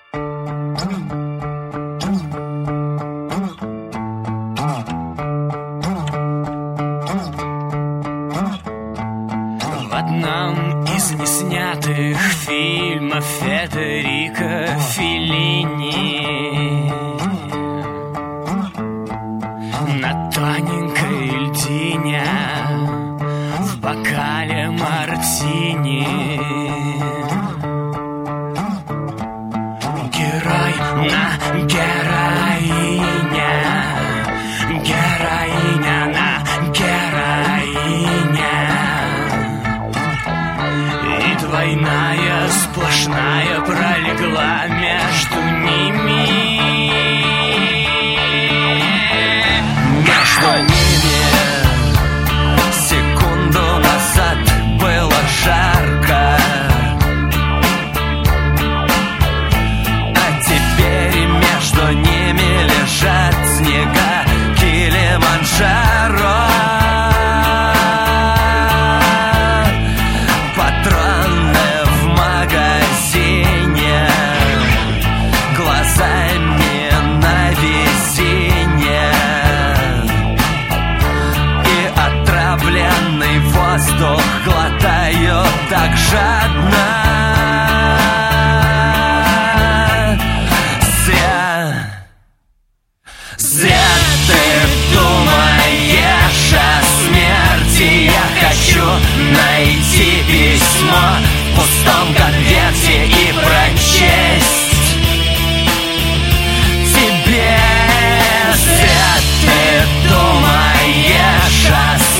В одном из неснятых фильмов Федерико Феллини на тоненькой льдине в бокале мартини герой на героиня, героиня на героиня, и двойная сплошная пролегла между ними. Между ними секунду назад было жарко, а теперь между ними лежат снега Килиманджаро. Патроны в магазине, глазами на весенне, и отравленный воздух глотаю так жадно. Зря ты думаешь о смерти. Я хочу найти письмо в пустом конверте